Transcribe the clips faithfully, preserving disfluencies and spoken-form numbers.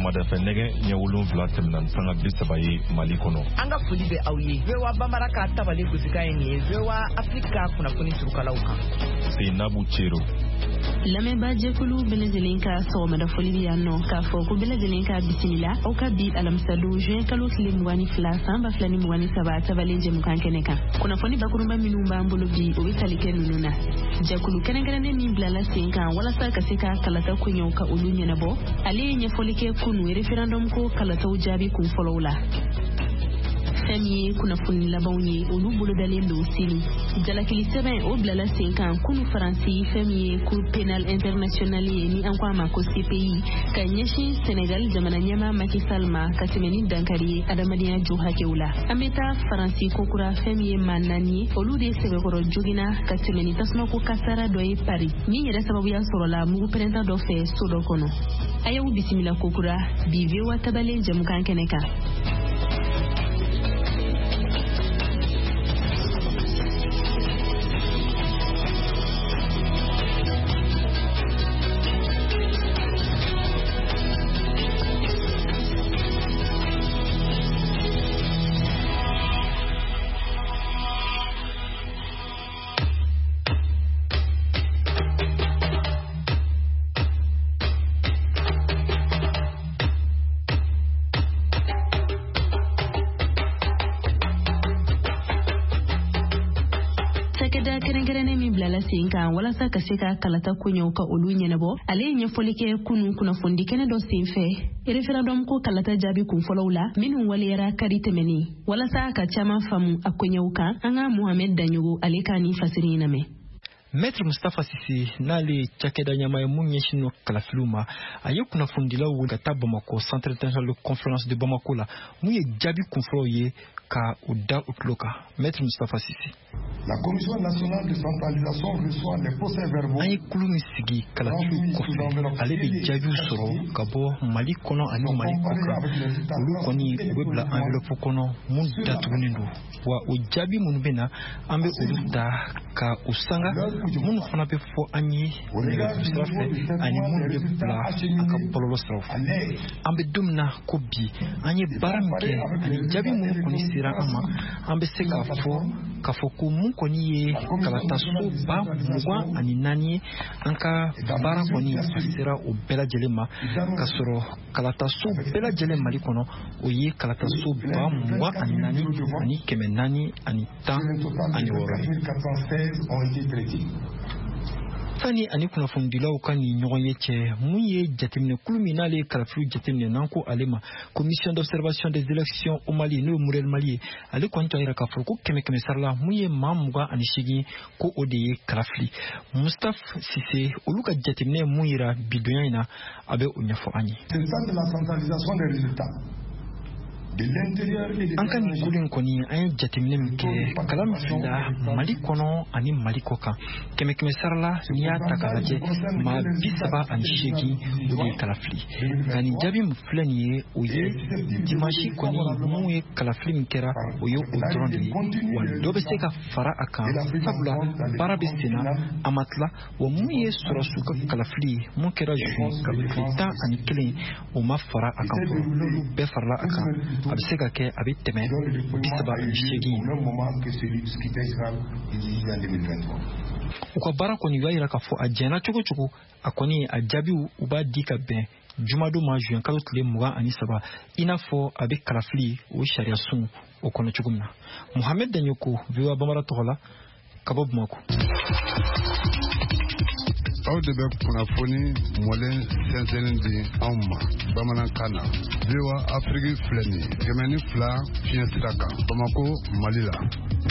sɔgɔmada fɛ nɛgɛ ɲɛ wolonwula tɛmɛna sanga bi saba ye Mali kɔnɔ. An ka foli bɛ aw ye. V O A Bambara ka tabali gosika ye nin ye. V O A Afrika kunnafoni surukalaw kan. Seinabu Cero. Lamɛnba jɛkulu bɛɛ lajɛlen ka sɔgɔmada foli bɛ yan nɔ k'a fɔ ko bɛɛ lajɛlen ka bisimila aw ka bi alamisadon juin kalo tile mugan ni fila san ba fila ni mugan ni saba tabalen jɛmukan kɛnɛ kan. Kunnafoni bakurunba minnu b'an bolo bi o bɛ tali kɛ ninnu na. Jɛkulu kɛrɛnkɛrɛnnen min bilala sen kan walasa ka se ka kalata koɲɛw ka olu ɲɛnabɔ ale ye ɲɛfɔli kɛ kunu referendum ko kalataw jaabi kun fɔlɔw la. Fɛn min ye kunnafoni labanw ye olu bolodalen don sini. Jalakili sɛbɛn o bilala sen kan kunu Faransi fɛn min ye Cour pénale internationale ye ni an ko a ma ko C P I ka ɲɛsin Senegal jamana ɲɛmaa Macky Sall ma ka tɛmɛ ni dankari ye adamadenya jo hakɛw la. An bɛ taa Faransi kokura fɛn min ye maa naani ye olu de sɛbɛkɔrɔ jogina ka tɛmɛ ni tasumako kasara dɔ ye Paris min yɛrɛ sababuya sɔrɔla mugu pɛrɛnta dɔ fɛ so dɔ kɔnɔ. A y'aw bisimila kokura bi V O A tabalen jɛmukan kɛnɛ kan. Kɛrɛnkɛrɛnnen min bilala sen kan walasa ka se ka kalata koɲɛw ka olu ɲɛnabɔ ale ye ɲɛfɔli kɛ kunu kunnafoni kɛnɛ dɔ sen fɛ referendum ko kalata jaabi kun fɔlɔw la minnu waliyara kari tɛmɛni walasa ka caman faamu a koɲɛw kan an ka Mohamed Danyogo ale k'a ni fasiri ɲɛnamɛ. Maître Mustafa Sisi n'ale cakɛda ɲɛmaa ye mun ɲɛsin no kalafiliw ma a ye kunnafonidilaw wele ka taa Bamako centre international de conférence de Bamako la mun ye jaabi kunfɔlɔw ye ka u da u tulo kan. Maître Mustafa Sisi. La Commission nationale de centralisation reçoit les procès-verbaux. An ye kulu min sigi kalafiliw kɔfɛ ale bɛ jaabiw sɔrɔ ka bɔ Mali kɔnɔ ani Mali kɔ kan olu kɔni u bɛ bila enveloppe kɔnɔ mun datugulen don wa o jaabi minnu bɛ na an bɛ olu ta ka u sanga minnu fana bɛ fɔ an ye nɛgɛjuru sira fɛ ani minnu bɛ bila an ka bɔlɔlɔ siraw fɛ an bɛ don min na ko bi an ye baara min kɛ ani jaabi minnu kɔni sera an ma an bɛ se k'a fɔ k'a fɔ ko mun kɔni ye kalataso ba mugan ani naani ye an ka baara kɔni a sera o bɛɛ lajɛlen ma ka sɔrɔ kalataso bɛɛ lajɛlen Mali kɔnɔ o ye kalataso ba mugan ani naani ani kɛmɛ naani ani tan ani wɔɔrɔ ye. Fani ani kunnafonidilaw ka ni ɲɔgɔn ye cɛ mun ye jateminɛ kulu min n'ale ye kalafiliw jateminɛ n'an ko ale ma commission d'observation des élections au Mali n'o ye Muriel Mali ye ale kɔni t'a yira k'a fɔ ko kɛmɛ kɛmɛ sara la mun ye maa mugan ani seegin ko o de ye kalafili. Mustafa Sise olu ka jateminɛ mun yira bidonya in na a bɛ o ɲɛfɔ an ye. An ka nin kulu in kɔni an ye jateminɛ min kɛ kalan min filila Mali kɔnɔ ani Mali kɔ kan kɛmɛ kɛmɛ sara la n'i y'a ta k'a lajɛ maa bi saba ani seegin o de ye kalafili nka nin jaabi min filɛ nin ye o ye dimanche kɔni mun ye kalafili min kɛra o ye o dɔrɔn de ye wa dɔ bɛ se ka fara a kan sabula baara bɛ sen na a ma tila wa mun ye sɔrɔsiw ka kalafili ye mun kɛra juin kalo tile tan ani kelen o ma fara a kan fɔlɔ n'olu bɛɛ farala a kan a bɛ se ka kɛ a bɛ tɛmɛ bi saba ani seegin u ka baara kɔni y'a yira k'a fɔ a jɛnna cogo cogo a kɔni a jaabiw u b'a di ka bɛn jumado ma juin kalo tile mugan ani saba i n'a fɔ a bɛ kalafili o sariya sun o kɔnɔ cogo min na. Mohamed Danyoko V O A Bambara tɔgɔ la ka bɔ Bamako. Aw de bɛ kunnafoni mɔlen sɛnsɛnnin di anw ma bamanankan na. V O A Afrique filɛ nin ye kɛmɛ ni fila fiɲɛ sira kan Bamako Mali la.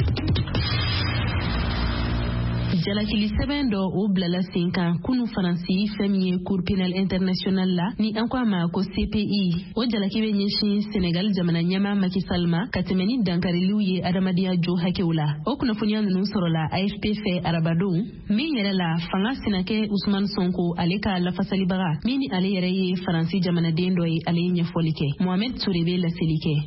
Jalakili sɛbɛn dɔ o bilala sen kan kunu Faransi fɛn min ye Cour pénale internationale la ni an ko a ma ko C P I o jalaki bɛ ɲɛsin Senegal jamana ɲɛmaa Macky Sall ma ka tɛmɛ ni dankariliw ye adamadenya jo hakɛw la o kunnafoniya ninnu sɔrɔla A F P fɛ arabadon min yɛrɛ la fanga senakɛ Ousmane Sonko ale ka lafasalibaga min ni ale yɛrɛ ye Faransi jamanaden dɔ ye ale ye ɲɛfɔli kɛ Mohamed Touré bɛ laseli kɛ.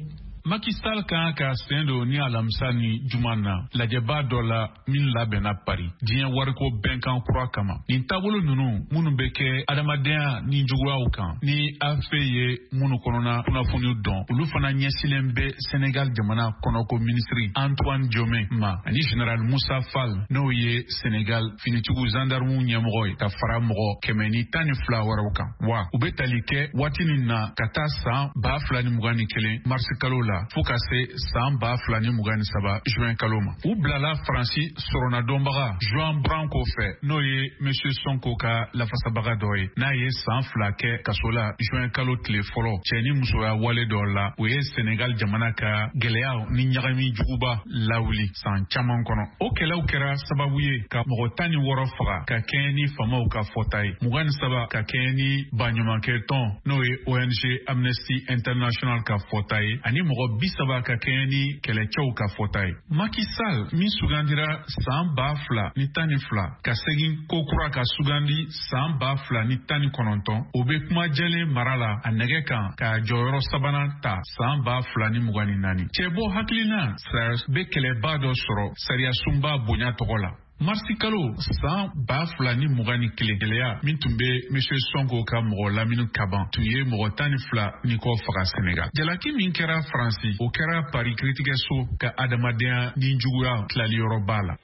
Macky Sall kan ka sendo ni alamsa ni jumana lajɛba dɔ la min labɛnna Paris diɲɛ wariko bɛnkan kura kama. Nin taabolo ninnu minnu bɛ kɛ adamadenya ni juguyaw kan ni A F P ye minnu kɔnɔna kunnafoniw dɔn olu fana ɲɛsilen bɛ Senegal jamana kɔnɔko minisiri Antoine Diome ma ani Général Moussa Fall n'o ye Senegal finitigiw gendarmew ɲɛmɔgɔ ye ka fara mɔgɔ kɛmɛ ni tan ni fila wɛrɛw kan. Wa u bɛ tali kɛ waati min na ka taa san ba fila ni mugan ni kelen marisi kalo la fo ka se san ba fila ni mugan ni saba juin kalo ma. U bilala Faransi sɔrɔnadɔnbaga Juan Branco fɛ n'o ye Monsieur Sonko ka lafasabaga dɔ ye n'a ye san fila kɛ kaso la juin kalo tile fɔlɔ cɛ ni musoya wale dɔ la o ye Senegal jamana ka gɛlɛyaw ni ɲagami juguba lawuli san caman kɔnɔ. O kɛlɛw kɛra sababu ye ka mɔgɔ tan ni wɔɔrɔ faga ka kɛɲɛ ni famaw ka fɔta ye mugan ni saba ka kɛɲɛ ni baɲumankɛ tɔn n'o ye O N G Amnesty International ka fɔta ye ani mɔgɔ bi saba ka kɛɲɛ ni kɛlɛcɛw ka fɔta ye. Macky Sall min sugandira san ba fila ni tan ni fila ka segin ko kura ka sugandi san ba fila ni tan ni kɔnɔntɔn o bɛ kuma jɛlen mara la a nɛgɛ kan ka jɔyɔrɔ sabanan ta san ba fila ni mugan ni naani. Cɛbɔ hakilina Serge bɛ kɛlɛba dɔ sɔrɔ sariya sunba bonya tɔgɔ la. Marisi kalo san ba fila ni mugan ni kelen gɛlɛya min tun bɛ Monsieur Sonko ka mɔgɔ lamini kaban tun ye mɔgɔ tan ni fila ni kɔ faga Senegal. Jalaki min kɛra Faransi o kɛra Paris kiiritigɛso ka adamadenya ni juguya tilaliyɔrɔba la.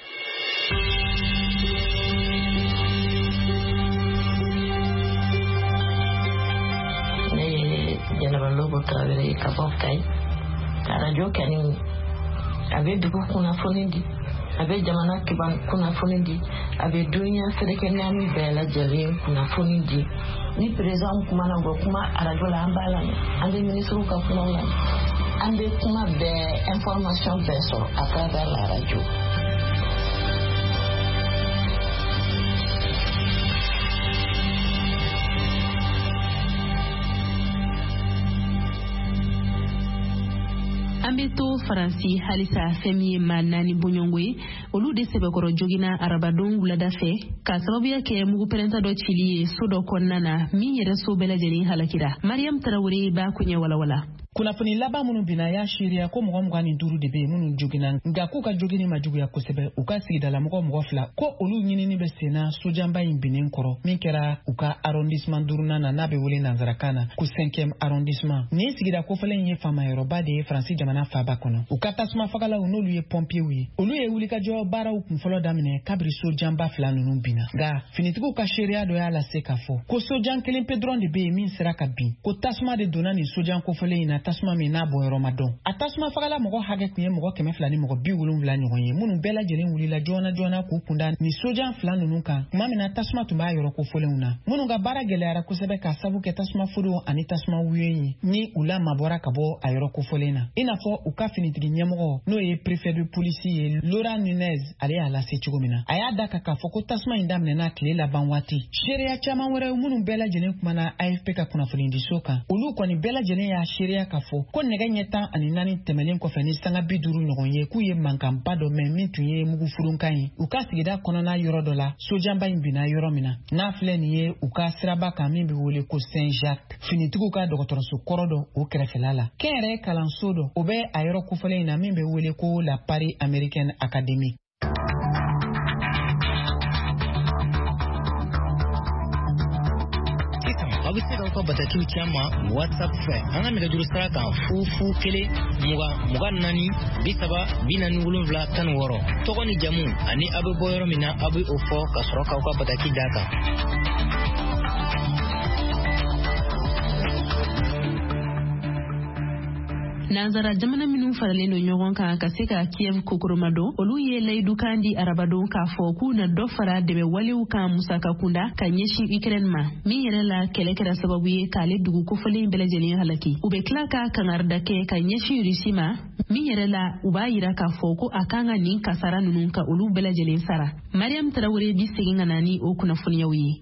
Jɛnɛba Lobo Tarawele ka bɔ Kayi arajo kɛni a bɛ dugu kunnafoni di a bɛ jamana kiban kunnafoni di a bɛ dunuya ferekɛ naani bɛɛ lajɛlen kunnafoni di ni président kumana bɔ kuma arajo la an b'a lamɛn an bɛ ministre ka kumaw lamɛn an bɛ kuma bɛɛ information bɛɛ sɔrɔ à travers la radio. an bɛ to Faransi halisa fɛn min ye maa naani bɔɲɔgɔnko ye olu de sɛbɛkɔrɔ jogina arabadon wulada fɛ ka sababuya kɛ mugu pɛrɛnta dɔ cili ye so dɔ kɔnɔna na min yɛrɛ so bɛɛ lajɛlen halakira. Mariam Tarawele b'a kuɲɛ walawala. Kunnafoni laban minnu bina y'a seeriya ko mɔgɔ mugan ni duuru de bɛ yen minnu jogina nka k'u ka jogini ma juguya kosɛbɛ u ka sigidala mɔgɔ mɔgɔ fila ko olu ɲinini bɛ senna sojanba in binnen kɔrɔ min kɛra u ka arrondissement duurunan na n'a bɛ wele nanzarakan na ko cinquième arrondissement. Nin sigida kofɔlen in ye faamayɔrɔba de ye Faransi jamana faaba kɔnɔ. U ka tasuma fagalaw n'olu ye pompiers ye olu ye wulikajɔ baaraw kunfɔlɔ daminɛ kabiri sojanba fila ninnu binna nka finitigiw ka seeriya dɔ y'a lase k'a fɔ ko sojan kelen pe dɔrɔn de bɛ yen min sera ka bin ko tasuma de donna nin sojan kofɔlen in na tasuma min n'a bɔyɔrɔ ma dɔn. A tasuma fagala mɔgɔ hakɛ tun ye mɔgɔ kɛmɛ fila ni mɔgɔ bi wolonwula ɲɔgɔn ye minnu bɛɛ lajɛlen wulila joona joona k'u kunda ni sojan fila ninnu kan tuma min na tasuma tun b'a yɔrɔ kofɔlenw na minnu ka baara gɛlɛyara kosɛbɛ ka sabu kɛ tasuma fodo ani tasuma wuyen ye ni u la mabɔra ka bɔ a yɔrɔ kofɔlen na i n'a fɔ u ka finitigi ɲɛmɔgɔ n'o ye préfet de police ye Laurent Nunez ale y'a lase cogo min na a y'a da ka k'a fɔ ko tasuma in daminɛna tile laban waati. Seereya caman wɛrɛ minnu bɛɛ lajɛlen kumana A F P ka kunnafoni di so kan olu kɔni bɛɛ lajɛlen y'a seereya ka fɔ ko nɛgɛ ɲɛ tan ani naani tɛmɛlen kɔfɛ ni sanga bi duuru ɲɔgɔn ye k'u ye mankanba dɔ mɛn min tun ye mugu furunkan ye u ka sigida kɔnɔna yɔrɔ dɔ la sojanba in binna yɔrɔ min na n'a filɛ nin ye u ka siraba kan min bɛ wele ko Saint Jacques finitigiw ka dɔgɔtɔrɔso kɔrɔ dɔ o kɛrɛfɛla la kɛnyɛrɛye kalanso dɔ o bɛ a yɔrɔ kofɔlen in na min bɛ wele ko la Paris American Academy. A bɛ se k'aw ka batakiw ci an ma WhatsApp fɛ an ka nɛgɛjuru sira kan fu fu kelen mugan mugan naani bi saba bi naani wolonwula tan ni wɔɔrɔ tɔgɔ ni jamu ani a bɛ bɔ yɔrɔ min na a bɛ o fɔ ka sɔrɔ k'aw ka bataki d'a kan. Nanzara jamana minnu faralen don ɲɔgɔn kan ka se ka Kiev kokoroma don olu ye layidukan di arabadon k'a fɔ k'u na dɔ fara dɛmɛ walew kan musaka kunda ka ɲɛsin Ukraine ma min yɛrɛ la kɛlɛ kɛra sababu ye k'ale dugu kofɔlen bɛɛ lajɛlen halaki u bɛ tila ka kangarida kɛ ka ɲɛsin Rusi ma min yɛrɛ la u b'a yira k'a fɔ ko a kan ka nin kasara ninnu ka olu bɛɛ lajɛlen sara. Mariam Tarawele bi segin ka na ni o kunnafoniyaw ye.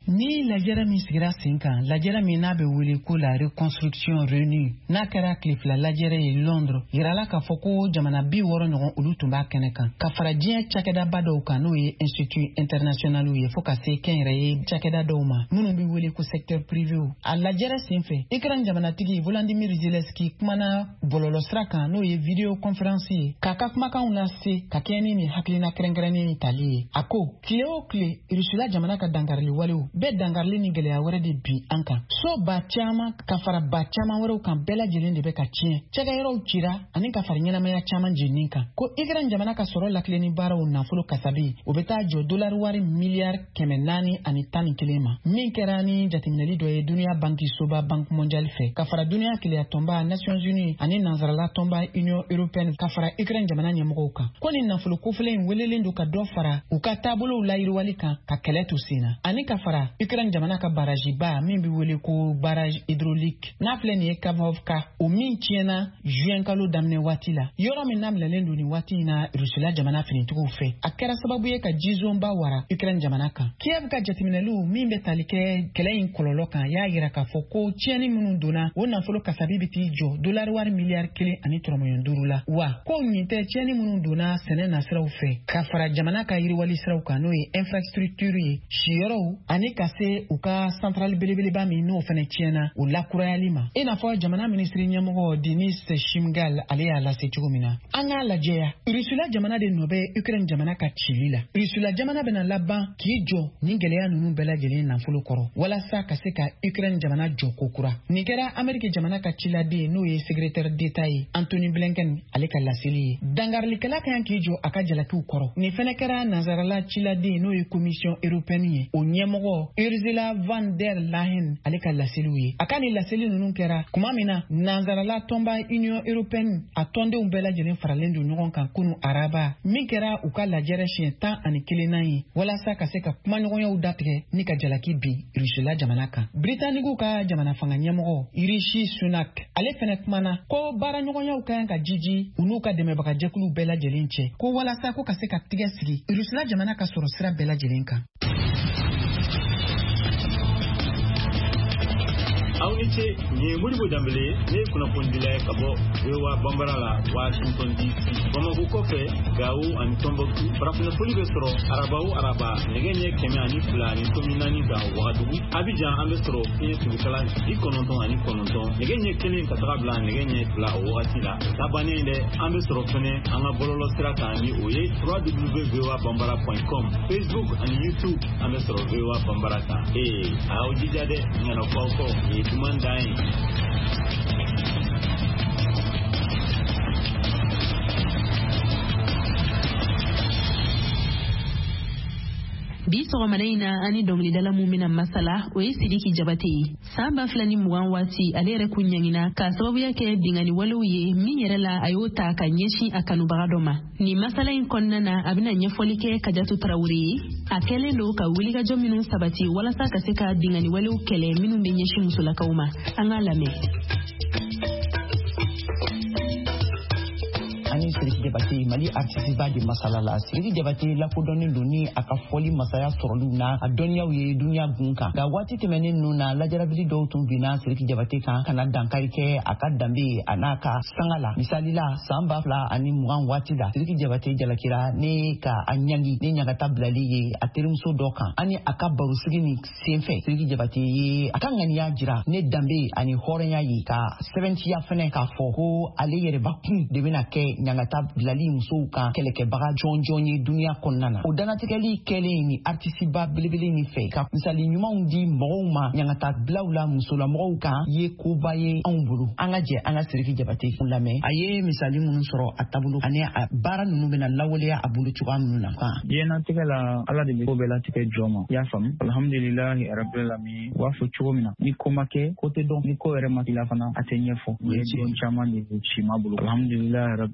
ni lajɛrɛ min sigira sen kan lajɛrɛ min n'a bɛ wele ko la reconstruction réunie n'a kɛra tile fila lajɛrɛ ye Londres yirala k'a fɔ ko jamana bi wɔɔrɔ ɲɔgɔn olu tun b'a kɛnɛ kan ka fara diɲɛ cakɛdaba dɔw kan n'o ye institut international ye fo ka se kɛnyɛrɛye cakɛda dɔw ma minnu bɛ wele ko secteur privé a lajɛrɛ sen fɛ Ukraine jamanatigi Volodymyr Zelensky kumana bɔlɔlɔ sira kan n'o ye video conférence ye k'a ka kumakanw lase ka kɛɲɛ ni nin hakilina kɛrɛnkɛrɛnnen tali ye a ko tile o tile Rusila jamana ka dangarili walew bɛɛ dangarili ni gɛlɛya wɛrɛ de bi an kan so ba caman ka fara ba caman wɛrɛw kan bɛɛ lajɛlen de bɛ ka tiɲɛ cɛkɛyɔrɔw cira ani ka fara ɲɛnamaya caman jennin kan ko Ukraine jamana ka sɔrɔ lakilenni baaraw nafolo kasabi o bɛ taa jɔ dolari wari miliyari kɛmɛ naani ani tan ni kelen ma min kɛra ni jateminɛli dɔ ye duniya banki soba banque mondiale fɛ ka fara duniya keleya tɔnba Nations Unies ani nanzarala tɔnba Union européenne ka fara Ukraine jamana ɲɛmɔgɔw kan ko ni nafolo kofelen in welelen don ka dɔ fara u ka taabolow layiriwali kan ka kɛlɛ tu sen na ani ka fara Ukraine jamana ka baraji ba min bɛ wele ko barrage hydraulique n'a filɛ nin ye Kakhovka o min tiɲɛna juin kalo daminɛ waati la yɔrɔ min namilɛlen don nin waati in na Rusila jamana finitigiw fɛ a kɛra sababu ye ka jizonba wara Ukraine jamana kan Kiev ka jateminɛliw min bɛ tali kɛ kɛlɛ in kɔlɔlɔ kan y'a yira k'a fɔ ko tiɲɛni minnu donna o nafolo kasabi bɛ t'i jɔ dolari wari miliyari kelen ani tɔrɔmɔɲɔ duuru la wa ko nin tɛ tiɲɛni minnu donna sɛnɛ nasiraw fɛ ka fara jamana ka yiriwali siraw kan n'o ye infrastructure ye siyɔrɔw ani ka se u ka centrale belebeleba min n'o fana tiɲɛna o lakurayali ma i n'a fɔ jamana minisiri ɲɛmɔgɔ Denis Shmyhal ale y'a lase cogo min na an k'a lajɛ ya Rusila jamana de nɔ bɛ Ukraine jamana ka cili la Rusila jamana bɛna laban k'i jɔ nin gɛlɛya ninnu bɛɛ lajɛlen nafolo kɔrɔ walasa ka se ka Ukraine jamana jɔ kokura nin kɛra Amérique jamana ka ciladen n'o ye secrétaire d'État ye Anthony Blinken ale ka laseli ye dangarilikɛla ka kan k'i jɔ a ka jalakiw kɔrɔ nin fɛnɛ kɛra nanzarala ciladen n'o ye commission européenne ye o ɲɛmɔgɔ Ursula von der Leyen ale ka laseliw ye a ka nin laseli ninnu kɛra kuma min na nanzarala tɔnba Union européenne a tɔndenw bɛɛ lajɛlen faralen don ɲɔgɔn kan kunu araba min kɛra u ka lajɛrɛ siɲɛ tan ani kelennan ye walasa ka se ka kumaɲɔgɔnyaw datigɛ ni ka jalaki bin Rusila jamana kan Britanigiw ka jamana fanga ɲɛmɔgɔ Rishi Sunak ale fɛnɛ kumana ko baara ɲɔgɔnyaw ka kan ka jiji u n'u ka dɛmɛbagajɛkulu bɛɛ lajɛlen cɛ ko walasa ko ka se ka tigɛ sigi Rusila jamana ka sɔrɔ sira bɛɛ lajɛlen kan. aw ni ce ni Modibo Dembele ne kunnafonidila ka bɔ V O A Bambara la Washington D C Bamako kɔfɛ Gao ani Tombouctou farafinɛfoli bɛ sɔrɔ araba o araba nɛgɛ ɲɛ kɛmɛ ani fila ani tomi naani kan Wagadugu Abidjan an bɛ sɔrɔ fiɲɛ tugukala bi kɔnɔntɔn ani kɔnɔntɔn nɛgɛ ɲɛ kelen ka taga bila nɛgɛ ɲɛ fila o wagati la ta bannen dɛ an bɛ sɔrɔ fɛnɛ an ka bɔlɔlɔ sira kan ni o ye w w w point v o a bambara point com Facebook ani YouTube an bɛ sɔrɔ V O A Bambara kan ee a y'aw jija dɛ ɲɛnafɔw kɔ ye duman dan ye. Bi sɔgɔmada in na ani dɔnkilidala mun bɛna masala o ye Sidiki Jabate ye. San ba fila ni mugan waati ale yɛrɛ kun ɲangina ka sababuya kɛ bingani walew ye min yɛrɛ la a y'o ta ka ɲɛsin a kanubaga dɔ ma. Nin masala in kɔnɔna na a bɛna ɲɛfɔli kɛ Kajatu Tarawele ye. A kɛlen don ka wulikajɔ minnu sabati walasa ka se ka bingani walew kɛlɛ minnu bɛ ɲɛsin musolakaw ma. An k'a lamɛn. Ani Sidiki Jabate Mali artiste ba de masala la Sidiki Jabate lakodɔnnen don ni a ka fɔli masaya sɔrɔliw na a dɔnniyaw ye dunuya gun kan nka waati tɛmɛnen ninnu na lajarabili dɔw tun binna Sidiki Jabate kan kana dankari kɛ a ka danbe a n'a ka sanga la misali la san ba fila ani mugan waati la Sidiki Jabate jalakira ne ka a ɲangi ne ɲagata bilali ye a terimuso dɔ kan ani a ka barosigi ni senfɛ Sidiki Jabate ye a ka ŋaniya jira ne danbe ani hɔrɔnya ye ka sɛbɛntiya fɛnɛ k'a fɔ ko ale yɛrɛbakun de bɛna kɛ ɲangata bilali musow kan kɛlɛkɛbaga jɔn jɔn ye dunuya kɔnɔna na o danatigɛli kɛlen ni artisiba belebele ni fɛ ka misali ɲumanw di mɔgɔw ma ɲangata bilaw la musolamɔgɔw kan ye koba ye anw bolo an ka jɛ an ka Sidiki Jabate lamɛn a ye misali minnu sɔrɔ a taabolo ani a baara ninnu bɛna lawaleya a bolo cogoya minnu na kan diɲɛnatigɛ la ala de bɛ ko bɛɛ latigɛ jɔ ma i y'a faamu alhamdulilahi rabbil alamin u b'a fɔ cogo min na ni ko ma kɛ ko tɛ dɔn ni ko yɛrɛ ma k'i la fana a tɛ ɲɛfɔ u ye den caman de ci ma bolo alhamdulilahi rabbil alamin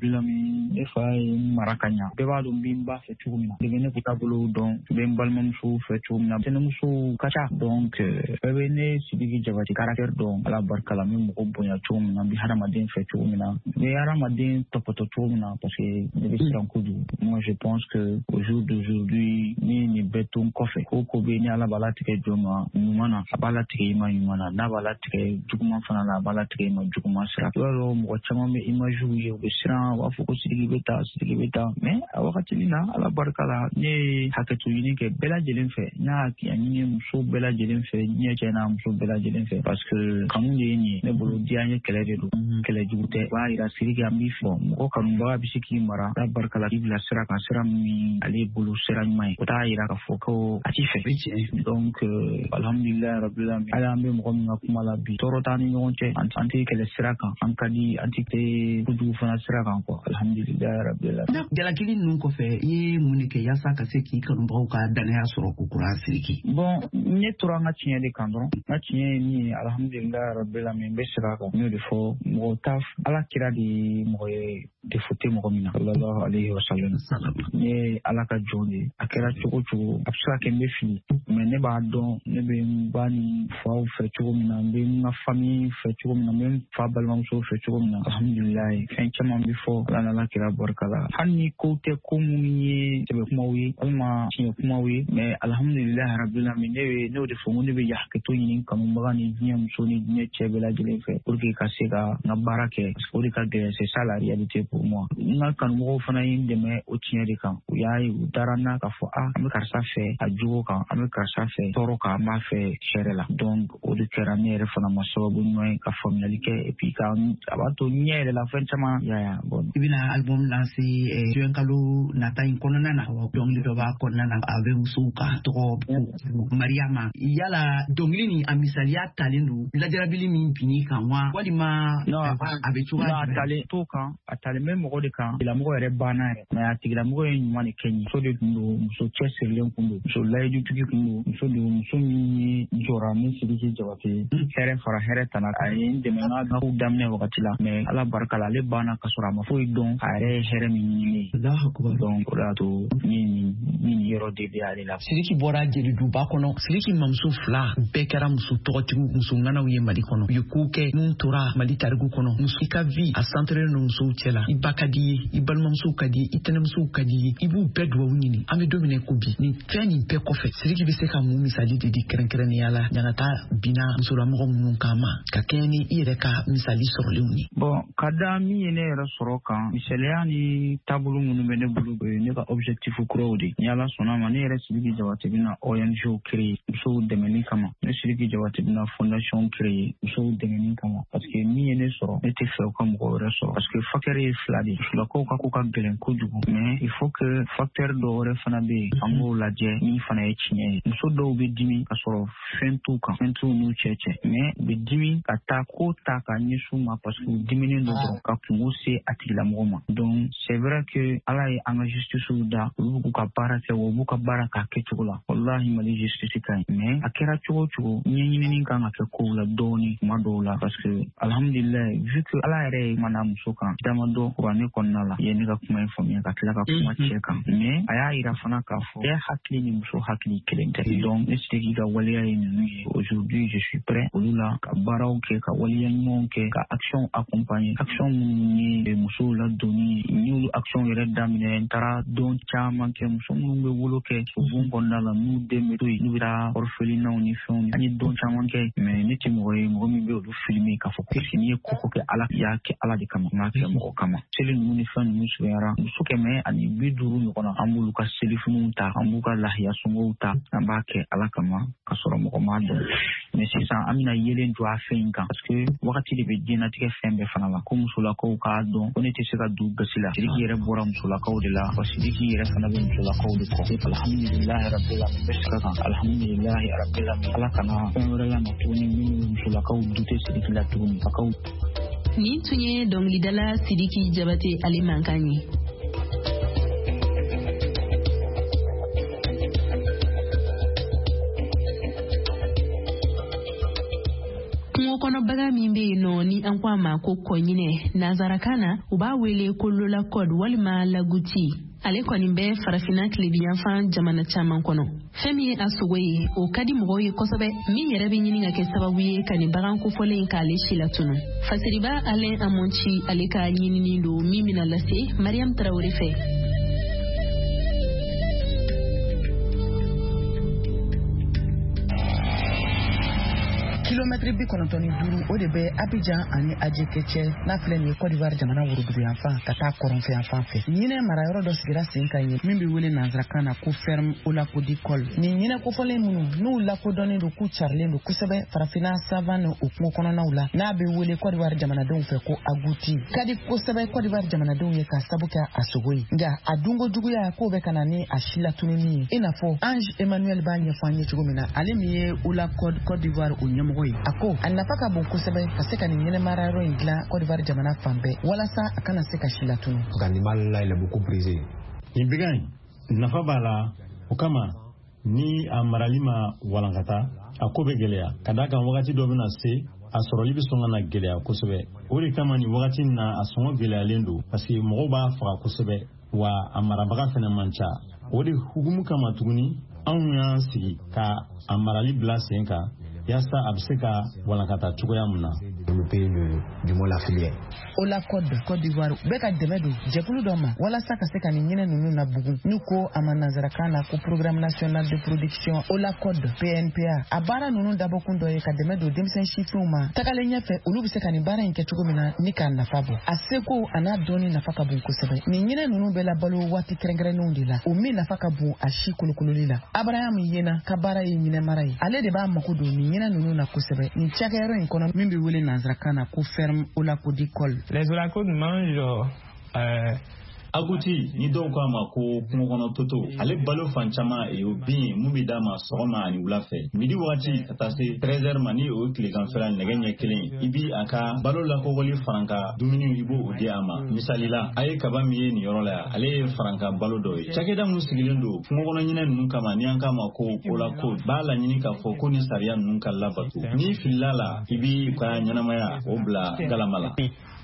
e fa marakanya be ba dum bimba fe chumina de ne kutabulu don be balmam su fe chumina tene musu kacha donc be ne sidigi jabati caractère don ala barkala mi mo bonya chumina bi haramadin fe chumina be haramadin topoto chumina parce que de siran kudu moi je pense que au jour d'aujourd'hui ni ni beton kofe ko ko be ni ala balatike joma mana balatike ma mana na balatike juguma fana la balatike ma juguma sira lo mo chama me image ye be siran wa foko sidigi beta sidigi beta mais awakati lina ala barkala ni hakatu yini ke bela jelen fe na ki ani muso bela jelen fe ni e na muso bela jelen fe parce que kamu ye ni ne bolo dianye kele de do kele jugute wa ira sidigi ambi fo ko kanu ba bisiki mara la barkala ibla sira kan sira mi ali bolo sira mai ko ta ira ka foko ati fe donc alhamdulillah rabbil alamin ala ambe mo ko kuma la bi toro tani ngonche anti kele sira kan ankadi anti te kudu fana sira kan ko alhamdulillah rabbil alamin jalakili nun ko fe ye munike yasa ka se ki kanu ba ka danaya soro ko kura siriki bon ne tura nga tiye de kandron nga tiye ni alhamdulillah rabbil alamin be sira ko mi de fo mo taf ala kira di mo de fote mo mina sallallahu alaihi wasallam ne ala ka joni akira chuko chuko absura ke me fini mais ne ba don ne be bani fo fe chuko mina be na famille fe chuko mina même fa balmam so fe chuko mina alhamdulillah fen chama bi fo ala la kira barkala hanni ko te ko muni te be kuma wi alma ti kuma wi mais alhamdulillah rabbil alamin ne ne de fo ne be yahketo yin kam mbani nyam so ni ne chebe la jele fe pour que ka se ga na barake pour que ga c'est ça la réalité pour moi na kan mo fana yin de me o tiye de kan o yayi darana ka fo a am karsa fe a jugo kan am karsa fe toro ka ma fe sherela donc o de kera ne re fana maso bu noy ka familique et puis ka abato nyere la fin chama ya ya bon ibina album lancé e tuenkalo na tay konana na wa dongli do ba konana ave musuka to mariama yala dongli ni amisalia talendu la jarabili mi pini kan wa wali ma no ave chuga na tale to kan atale même mo de kan la mo re bana na atigila mo en mani kenyi so de ndo so chese len kundo so laidu tuki kundo so de so ni jora mi sidiki jawati here fara here tana ay de mena na ku damne wakati la mais ala barkala le bana kasura ma fo don are here mi ni Allahu akbar donc la to ni ni yero de de ale la sidiki bora jeli du ba kono sidiki mamsu fla bekara musu totigu musu ngana wiye mali kono yukuke mun tora mali targu kono musu ka vi a centre no musu chela ibakadi ibalmamsu kadi itenamsu kadi ibu bedwa wuni ame domine kubi ni training pe kofe sidiki bise ka mu misali de di kren ni yala nyangata bina musura mo mun kama ka keni ire ka misali sorleuni bon kada mi ne ra soroka misaliani tabulu mun mene bulu ne ka objectif crowdi yala sona mane re sidiki jawati bina O N G créé so demeni kama ne sidiki jawati bina fondation créé so demeni kama parce que mi ne soro était fait comme ko re soro parce que facteur est fladi la ko ka ko ka gelen ko jugo mais il faut que facteur do re fana be ango la je ni fana e chinye so do be dimi ka soro fentu ka fentu nu cheche mais be dimi ka ta ko ta ka ni suma parce que dimi no do ka kungo se atila moma donc c'est vrai que ala e anga justice da bu ka para se wo bu ka bara ka ke chugula wallahi mali justice kai mais akira chugo chugo ni ni ni kan ka ko la doni ma do la parce que alhamdulillah vu que ala re mana musoka dama do ko ne konnala yeni ka kuma informer ka kila ka kuma cheka mais aya ira fana ka fo e hakli ni muso hakli kelente donc estegi ga waliya ni aujourd'hui je suis prêt olula ka barao ke ka waliya mon ke ka action accompagner action ni muso la doni ni action yere damine tara don chama ke muso ngbe wolo ke ubun konnala nu de meto ni bira orphelina ni fon ani don chama ke mais ni ti mo e mo mi be olu filmer ka fo ke ni ko ko ke ala ya ke ala de kama na ke mo kama seli ni fon ni suera suke me ani biduru ni kona ambulu ka selifunu ta ambuka lahiya sungo ta ambake ala kama kasoro mo ma do mais c'est ça amina yelen do afenka parce que wakati de be dina tike fembe fana la ko musula ko ka do on était se ka du gasila diki yere bora musula ko de la parce que diki yere fana be musula ko de ko alhamdulillah rabbil alamin beskaka alhamdulillah rabbil alamin ala kana fenre la matuni ni musula ko dute se diki la tuni ko ni tunye dong lidala sidiki jabate ali mankani kono baga mimbe no ni ankwa ma ko konyine nazarakana uba wele kolola code walma laguti ale kɔni bɛ farafina tilebiyan fan jamana caman kɔnɔ fɛn min ye a sogo ye o ka di mɔgɔw ye kosɛbɛ min yɛrɛ bɛ ɲini ka kɛ sababu ye ka nin bagan kofɔlen k'ale si la tunu fasiriba ale amonci ale ka ɲinini don min bɛna lase mariam tarawele fɛ. kilomètre bi kɔnɔntɔn ni duuru o de bɛ Abidjan ani Adjeke cɛ n'a filɛ nin ye Côte d'Ivoire jamana worodugu yan fan ka taa kɔrɔnfɛ yan fan fɛ. Ɲinɛ marayɔrɔ dɔ sigira sen kan ye min bɛ wele nanzarakan na ko ferme Olakodi-Kol. Nin ɲinɛ kofɔlen minnu n'u lakodɔnnen don k'u carilen don kosɛbɛ farafina savan ni o kungo kɔnɔnaw la n'a bɛ wele Côte d'Ivoire jamanadenw fɛ ko aguti. Ka di kosɛbɛ Côte d'Ivoire jamanadenw ye ka sabu kɛ a sogo ye. Nka a dunko juguya k'o bɛ ka na ni a si latununi ye. I n'a fɔ Ange Emmanuel b'a ɲɛfɔ an ye cogo min na ale min ye Olakod Côte d'Ivoire o ɲɛmɔgɔ ye. A ko a nafa ka bon kosɛbɛ ka se ka nin ɲɛnɛmarayɔrɔ in dilan Côte d'Ivoire jamana fan bɛɛ walasa a kana se ka si latunu. Animal là il est beaucoup prisé. Nin bɛga in nafa b'a la o kama ni a marali ma walankata a ko bɛ gɛlɛya ka d'a kan wagati dɔ bɛna se a sɔrɔli bɛ sɔn ka na gɛlɛya kosɛbɛ o de kama ni wagati in na a sɔngɔ gɛlɛyalen don parce que mɔgɔw b'a faga kosɛbɛ wa a marabaga fɛnɛ man ca o de hukumu kama tuguni anw y'an sigi ka a marali bila sen kan yasa a bɛ se ka walankata cogoya mun na. Olakod Côte d'Ivoire bɛ ka dɛmɛ don jɛkulu dɔ ma walasa ka se ka nin ɲinɛ ninnu na bugu n'u ko a ma nanzarakan na ko programme national de production Olakod P N P A a baara ninnu dabɔkun dɔ ye ka dɛmɛ don denmisɛn sifinw ma tagalen ɲɛfɛ olu bɛ se ka nin baara in kɛ cogo min na ni k'a nafa bɔ a seko a n'a dɔnni nafa ka bon kosɛbɛ nin ɲinɛ ninnu bɛ labalo waati kɛrɛnkɛrɛnnenw de la o min nafa ka bon a si kolokololi la Abraham Yena ka baara ye ɲinɛ mara ye ale de b'a mako don nin ɲinɛ ninnu na kosɛbɛ nin cakɛyɔrɔ in kɔnɔ min bɛ wele nanzarakan na ko ferme Olakodi-Kol. Les Olacodes mangent euh, aguti ni dɔw k'a ma ko kungo kɔnɔ toto ale balo fan caman ye o bin mun bɛ d'a ma sɔgɔma ani wula fɛ midi wagati ka taa se treize heures ma ni o tileganfɛla nɛgɛ ɲɛ kelen i bi a ka balo lakɔgɔli faranka dumuni i b'o di a ma misali la a ye kaba min ye nin yɔrɔ la yan ale ye faranka balo dɔ ye cakɛda mun sigilen don kungo kɔnɔ ɲinɛ ninnu kama ni an k'a ma ko Olakod b'a laɲini k'a fɔ ko ni sariya ninnu ka labato n'i filila la i b'i ka ɲɛnamaya o bila galama la.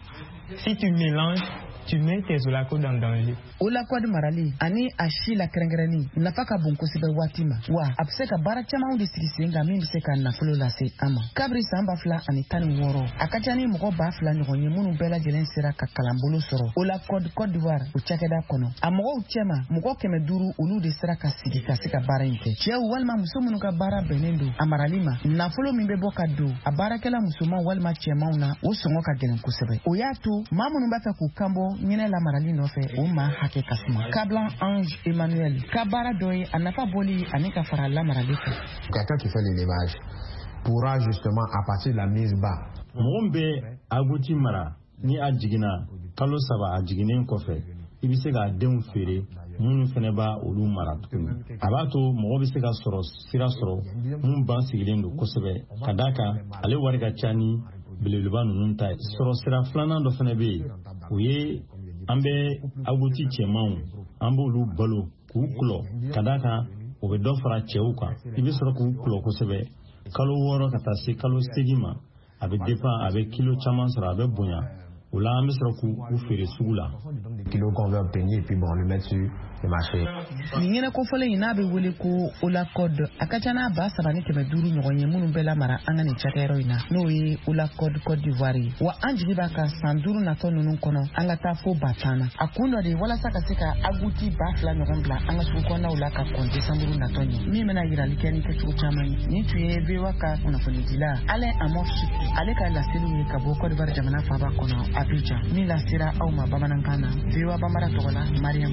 Si tu mélanges, tu mets tes Olacodes en danger. Olakod marali ani a si la kɛrɛnkɛrɛnni nafa ka bon kosɛbɛ waati ma wa a bɛ se ka baara camanw de sigi sen kan min bɛ se ka nafolo lase an ma kabiri san ba fila ani tan ni wɔɔrɔ a ka ca ni mɔgɔ ba fila ɲɔgɔn ye minnu bɛɛ lajɛlen sera ka kalanbolo sɔrɔ Olakod Côte d'Ivoire o cakɛda kɔnɔ a mɔgɔw cɛma mɔgɔ kɛmɛ duuru olu de sera ka sigi ka se ka baara in kɛ cɛw walima muso minnu ka baara bɛnnen don a marali ma nafolo min bɛ bɔ ka don a baarakɛla musoman walima cɛmanw na o sɔngɔ ka gɛlɛn kosɛbɛ o y'a to maa minnu b'a fɛ k'u kanbɔ ɲinɛ la marali nɔfɛ o maa hakɛ ka suma Kablan Ange Emmanuel ka baara dɔ ye a nafa bɔli ani ka fara lamarali fɛ. Quelqu'un qui fait l'élevage pourra justement à partir de la mise bas. Mɔgɔ bɛ aguti mara ni a jiginna kalo saba a jiginnen kɔfɛ i bɛ se k'a denw feere minnu fɛnɛ b'a olu mara tuguni a b'a to mɔgɔ bɛ se ka sɔrɔ sira sɔrɔ mun ban sigilen don kosɛbɛ ka d'a kan ale wari ka ca ni belebeleba ninnu ta ye sɔrɔ sira filanan dɔ fɛnɛ bɛ yen o ye an bɛ aguti cɛmanw an b'olu balo k'u kulɔ ka d'a kan o bɛ dɔ fara cɛw kan i bɛ sɔrɔ k'u kulɔ kosɛbɛ kalo wɔɔrɔ ka taa se kalo segin ma a bɛ dépend a bɛ kilo caman sɔrɔ a bɛ bonya o la an bɛ sɔrɔ k'u feere sugu la. Kilo qu'on veut obtenir et puis bon le mettre sur le marché. Nin ɲɛnɛ kofɔlen in n'a bɛ wele ko Olakod a ka ca n'a ba saba ni kɛmɛ duuru ɲɔgɔn ye minnu bɛɛ lamara an ka nin cakɛyɔrɔ in na n'o ye Olakod Côte d'Ivoire ye wa an jigi b'a kan san duuru natɔ ninnu kɔnɔ an ka taa fo ba tan na a kun dɔ de walasa ka se ka aguti ba fila ɲɔgɔn bila an ka sugu kɔnɔnaw la ka kɔn desanburu natɔ ɲɛ min bɛna yirali kɛ ni kɛcogo caman ye nin tun ye V O A ka kunnafonidila Alain Amorsi ale ka laseliw ye ka bɔ Côte d'Ivoire jamana faaba kɔnɔ Abidjan min lasera aw ma bamanankan na V O A Bambara tɔgɔ la Mariam.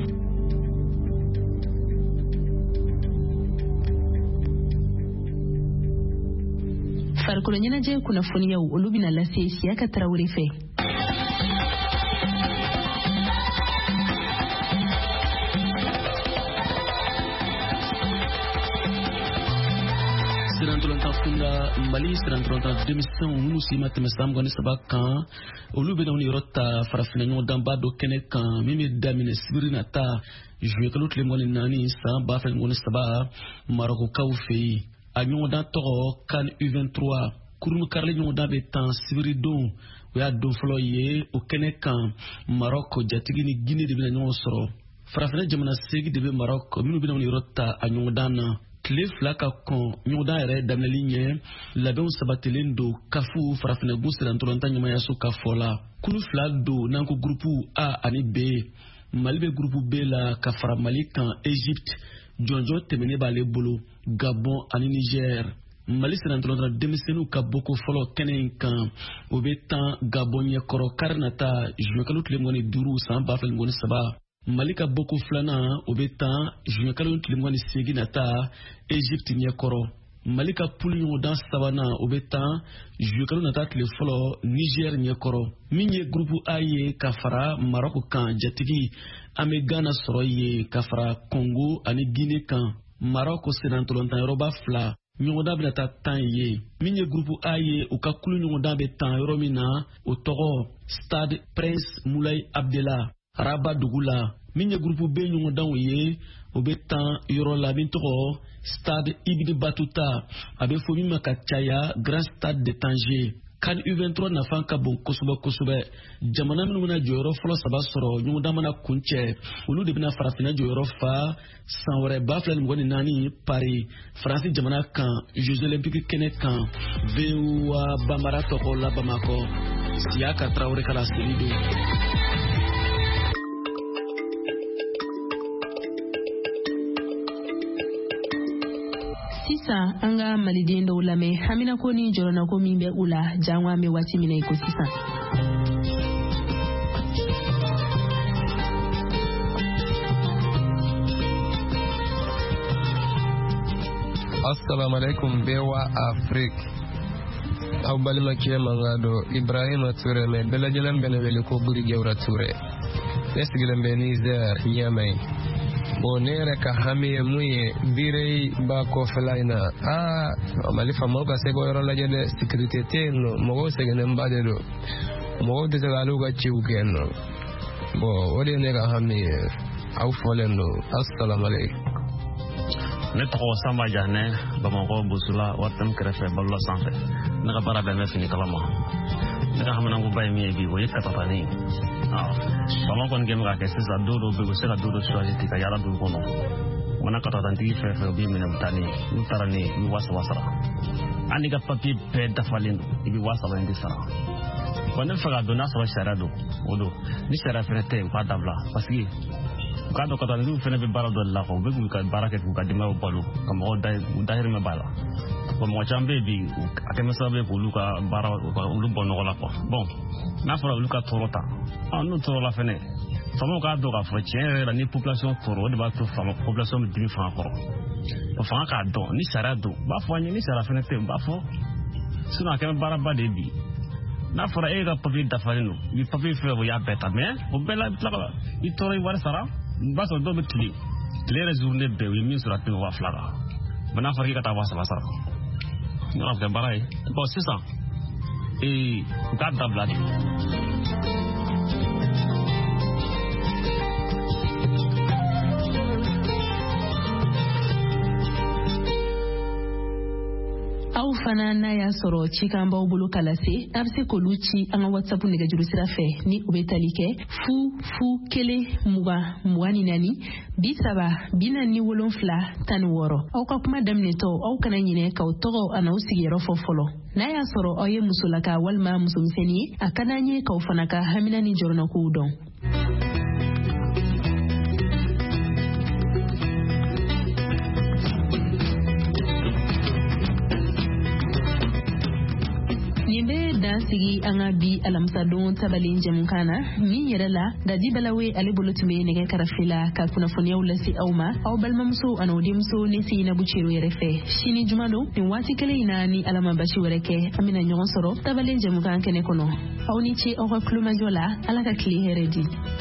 farikolo ɲɛnajɛ kunnafoniyaw olu bɛna lase Siyaka Tarawele fɛ. Sirantolanta funda Mali sirantolanta denmisɛnw minnu si ma tɛmɛ san mugan ni saba kan olu bɛna u niyɔrɔ ta farafina ɲɔgɔn danba dɔ kɛnɛ kan min bɛ daminɛ sibiri nata juillet kalo tile mugan ni naani san ba fila mugan ni saba Marokokaw fɛ yen a ɲɔgɔndan tɔgɔ CAN U vingt-trois kurun karle ɲɔgɔndan bɛ tan sibiri don o y'a don fɔlɔ ye o kɛnɛ kan Maroc jatigi ni Guinée de bɛna ɲɔgɔn sɔrɔ farafinna jamana segi de bɛ Maroc minnu bɛna yɔrɔ ta a ɲɔgɔndan na tile fila ka kɔn ɲɔgɔndan yɛrɛ daminɛli ɲɛ labɛnw sabatilen don kafu farafinna gun sirantɔlɔntan ɲɛmayaso ka fɔ la kulu fila don n'an ko gurupu A ani B Mali bɛ gurupu B la ka fara Mali kan Egypte jɔnjɔ tɛmɛnen b'ale bolo Gabon ani Niger Mali sirantɔlɔntan denmisɛnninw ka boko fɔlɔ kɛnɛ in kan o bɛ tan Gabon ɲɛkɔrɔ kari nata juin kalo tile mugan ni duuru san ba fila ni mugan ni saba Mali ka boko filanan o bɛ tan juin kalo tile mugan ni seegin nata Egypte ɲɛkɔrɔ Mali ka pulu ɲɔgɔndan sabanan o bɛ tan juin kalo nata tile fɔlɔ Niger ɲɛkɔrɔ min ye gurupu A ye ka fara Maroc kan jatigi an bɛ Ghana sɔrɔ ye ka fara Congo ani Guinée kan Maroc sirantɔlɔntan yɔrɔba fila ɲɔgɔndan bɛna taa tan ye min ye gurupu A ye u ka kulu ɲɔgɔndan bɛ tan yɔrɔ min na o tɔgɔ Stade Prince Moulay Abdellah Rabat dugu la min ye gurupu B ɲɔgɔndanw ye o bɛ tan yɔrɔ la min tɔgɔ Stade Ibn Battuta a bɛ fɔ min ma ka caya Grand Stade de Tanger CAN U vingt-trois nafan ka bon kosɛbɛ kosɛbɛ jamana minnu bɛna jɔyɔrɔ fɔlɔ saba sɔrɔ ɲɔgɔndan mana kuncɛ olu de bɛna farafinna jɔyɔrɔ fa san wɛrɛ ba fila ni mugan ni naani Paris Faransi jamana kan Jeux olympiques kɛnɛ kan V O A Bambara tɔgɔ la Bamakɔ Siaka Traoré kala seli don. Sisan an ka maliden dɔw lamɛn hamina ko ni jɔrɔna ko min bɛ u la jango an bɛ waati min na iko sisan. Assalamu alaikum bewa Afrique aw balimakɛ manga do Ibrahima Touré mais bɛɛ lajɛlen bɛna wele ko Buri Jawara Touré ne sigilen bɛ Niger Niamey bon ne yɛrɛ ka hami ye mun ye birey ba kɔfɛla in na aa Mali faamaw ka se k'o yɔrɔ lajɛ dɛ sécurité tɛ yen nɔ mɔgɔw sɛgɛnnenba de don mɔgɔw tɛ se ka hali ka ciw kɛ yen nɔ bon o de ye ne ka hami ye aw fɔlen don assalamu alaikum. Ne tɔgɔ Samba Diané Bamakɔ Bosula Watam kɛrɛfɛ Balola sanfɛ ne ka baara bɛn bɛ fini kalama ne ka haminankoba ye min ye bi o ye katatani Bamakɔ kɔni kɛlen bɛ ka kɛ sisan don dɔw bɛ yen u bɛ se ka don dɔ choisir ten ka yaala dugu kɔnɔ u mana katatantigi fɛn fɛn u b'i minɛ u bɛ taa ni n'u taara ni i bɛ wa saba sara hali n'i ka papiye bɛɛ dafalen don i bɛ wa saba in de sara bon ne bɛ fɛ ka dɔn n'a sɔrɔ sariya don o don ni sariya fɛnɛ tɛ u k'a dabila parce que u k'a dɔn katatantigi fɛnɛ bɛ baara dɔ de la u bɛ k'u ka baara kɛ k'u ka denbayaw balo ka mɔgɔw dahirimɛ b'a la bon mɔgɔ caman bɛ yen bi a kɛmɛ sababu ye k'olu ka baara olu bɔ nɔgɔ la quoi bon n'a fɔra olu ka tɔɔrɔ ta n'u tɔɔrɔ la fɛnɛ faamaw k'a dɔn k'a fɔ tiɲɛ yɛrɛ la ni population tɔɔrɔ o de b'a to faama population bɛ dimi fanga kɔrɔ o fanga k'a dɔn ni sariya don u b'a fɔ an ye ni sariya fɛnɛ tɛ yen u b'a fɔ sinon a kɛmɛ baaraba de ye bi n'a fɔra e ka papiye dafalen don i bɛ papiye fɛn o y'a bɛɛ ta mais o bɛɛ la i tila ka i tɔɔrɔ i wari sara i b'a sɔrɔ dɔw bɛ tile tile yɛrɛ journée bɛɛ u ye min sɔrɔ a tɛmɛ wa fila kan mais n'a fɔra k'i ka taa wa saba sara n yɛrɛ kɛ baara ye bon sisan ee u k'a dabila de. Aw fana n'a y'a sɔrɔ cikan b'aw bolo k'a lase a bɛ se k'olu ci an ka WhatsApp nɛgɛjuru sira fɛ ni o bɛ tali kɛ fu fu kelen mugan mugan ni naani bi saba bi naani ni wolonfila tan ni wɔɔrɔ aw ka kuma daminɛtɔ aw kana ɲinɛ k'aw tɔgɔ a n'aw sigiyɔrɔ fɔ fɔlɔ n'a y'a sɔrɔ aw ye musolaka walima musomisɛnnin ye a ka d'an ye k'aw fana ka hamina ni jɔrɔnakow dɔn. Nin bɛ dan sigi an ka bi alamisadon tabalen jɛmukan na min yɛrɛ la Dadi Balawe ale bolo tun bɛ nɛgɛ karafe la ka kunnafoniyaw lase aw ma aw balimamuso ani aw denmuso ne Seyinabu Cero yɛrɛ fɛ sini juma don nin waati kelen in na ni Ala ma basi wɛrɛ kɛ an bɛna ɲɔgɔn sɔrɔ tabalen jɛmukan kɛnɛ kɔnɔ aw ni ce aw ka kulomajɔ la Ala ka tile hɛrɛ di.